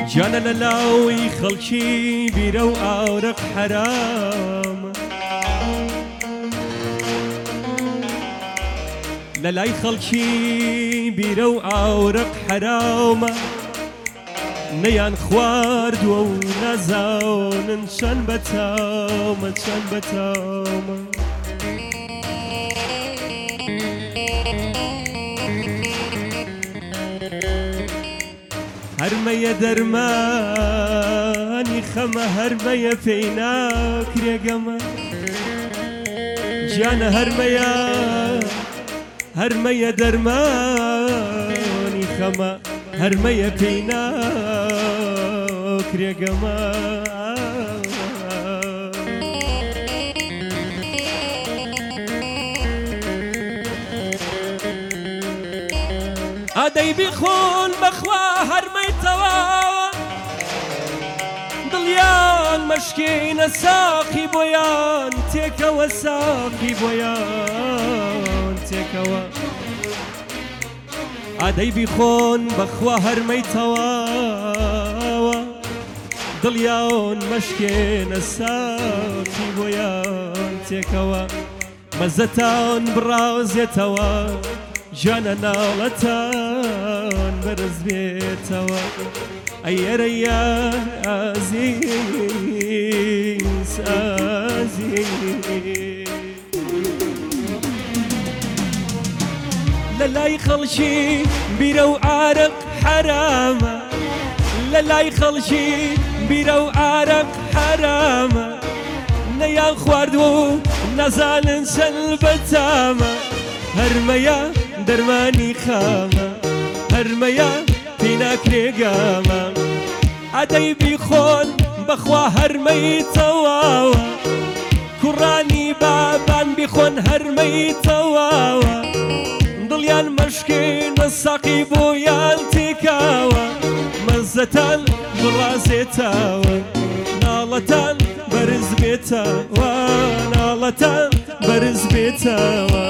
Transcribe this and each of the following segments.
جانە لە لاوی خەڵکی بیرە و ئاورق حرامە لە لای خەڵکی بیرە و ئاورق حرامە نەیان خواردووە و نەزانن چەند بەتامە چەند بەتامە هەرمەیە دەرمانی خەمە هەرمەیە پێی ناکرێگەمە گیانە هەرمەیە دەرمانی خەمە هەرمەیە پێی ناکرێگەمە ئادەی بیخۆن بەخوا هەرمەی تەواوە دڵیان مەشکینە ساقی بۆیان تێکەوە ساقی بۆیان تێکەوە ئادەی بیخۆن بەخوا هەرمەی تەواوە دڵیان مەشکێنە ساقی بۆیان تێکەوە مەزەتان بڕازێتەوە جانە ناڵەتان بەرز بێتەوە ئەیەرەیە ئازیز ئازیز لە لای خەڵکی بیرە و ئارەق حرامە لە لای خەڵکی بیرە و ئارەق حرامە نەیان خواردووە و نەزانن چەند بەتامە هەرمەیە دەرمانی خامە هەرمەیە پێی ناکرێگامە ئادەی بیخۆن بەخوا هەرمەی تەواوە کوڕانی بابان بیخۆن هەرمەی تەواوە دڵیان مەشکێنە ساقی بۆیان تێکاوە مەزەتان بڕازێتەوە ناڵەتان بەرز بێتەوە ناڵەتان بەرز بێتەوە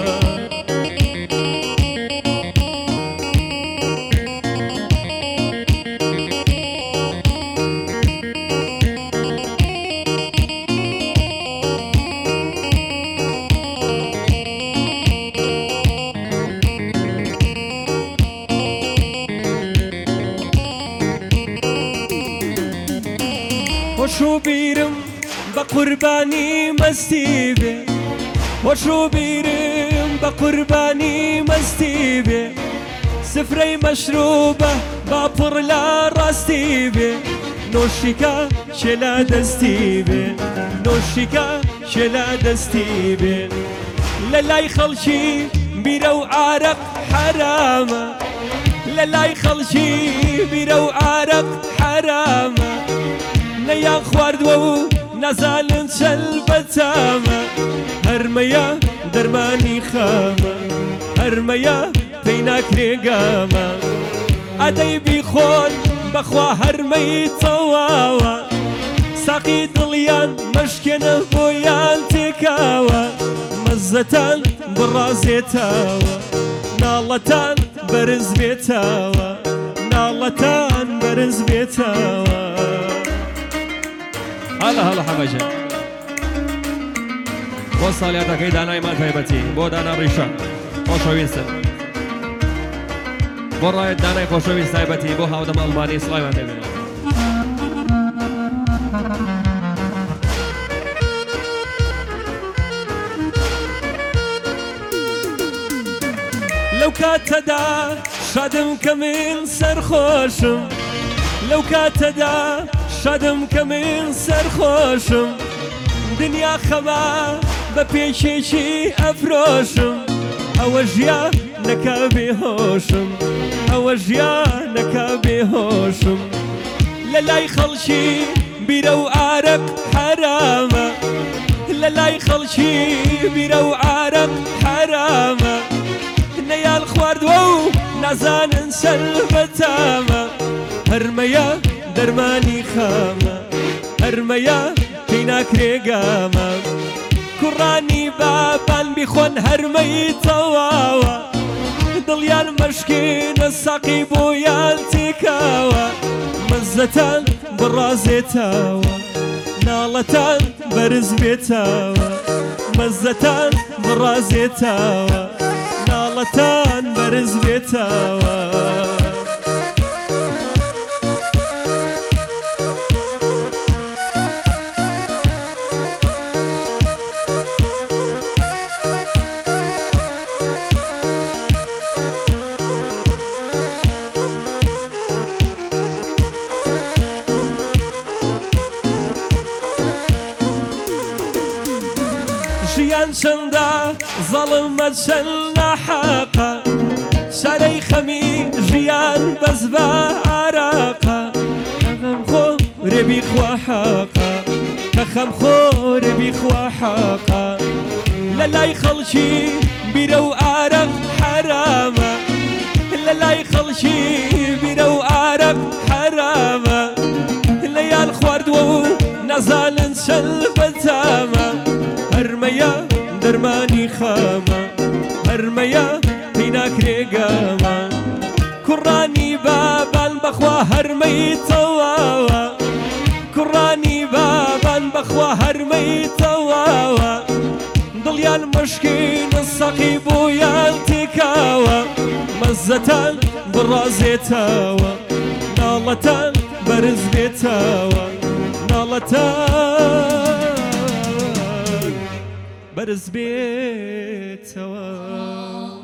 وەشو بیرم بە قوربانی مەستی بێ وەشو بیرم بە قوربانی مەستی بێ سفرەی مەشروبە با پڕ لە ڕاستی بێ نۆشیکە چێلا دەستی بێ نۆشیکە چێلا دەستی بێ لە لای خەڵکی بیرە و ئارەق حرامە لە لای خەڵکی بیرە و ئارەق حرامە نەیان خواردووە و نەزانن چەند بەتامە هەرمەیە دەرمانی خامە هەرمەیە پێی ناکرێگامە ئادەی بیخۆن بەخوا هەرمەی تەواوە ساقی دڵیان مەشکێنە بۆیان تێکاوە مەزەتان بڕازێتەوە ناڵەتان بەرز بێتەوە ناڵەتان بەرز بێتەوە هەڵە هەڵە حەمەجە بۆ ساڵیاتەکەی دانایمان تایبەتی بۆ دانا ڕیشە خۆشەویستن بۆ ڕایەت دانای خۆشەویست تایبەتی بۆ هاودەم ئەڵمانی سڵایمان دەبێت لەو کاتەدا شادم کە من سەرخۆشم لەو کاتەدا شادم کە من سەرخۆشم دنیا خەما بە پێچێکی ئەفرۆشم ئەوە ژیانەکە بێهۆشم ئەوە ژیانەکە بێهۆشم لە لای خەڵکی بیرە و ئارەق حرامە لە لای خەڵکی بیرە و ئارەق حرامە نەیان خواردووە و نەزانن چەند بەتامە هەرمەیە دەرمانی خامە هەرمەیە پێی ناکرێگامە کوڕانی بابان بیخۆن هەرمەی تەواوە دڵیان مەشکێنە ساقی بۆیان تێکاوە مەزەتان بڕازێتەوە ناڵەتان بەرز بێتەوە مەزەتان بڕازێتەوە ناڵەتان بەرز بێتەوە ژیان چەندە زەڵمە چەند ناحەقە شارەی خەمی ژیان بەس بە عراقە خەمخۆرێ بیخوا حەقە کە خەمخۆرێ بیخوا حەقە لە لای خەڵکی بیرە و ئارەق حەرامە لە لای خەڵکی بیرە و ئارەق حەرامە لەیان خواردووە و نەزانن چەند بەتامە هەرمەیە دەرمانی خەمە هەرمەیە پێی ناکرێ گەمە کوڕانی بابان بەخوا هەرمەی تەواوە کوڕانی بابان بەخوا هەرمەی تەواوە دڵیان مشکین سەقی بۆیان تێکاوە مەزەتان بڕازێتەوە ناڵەتان بەرز بێتەوە ناڵەتان بەرز بێتەوە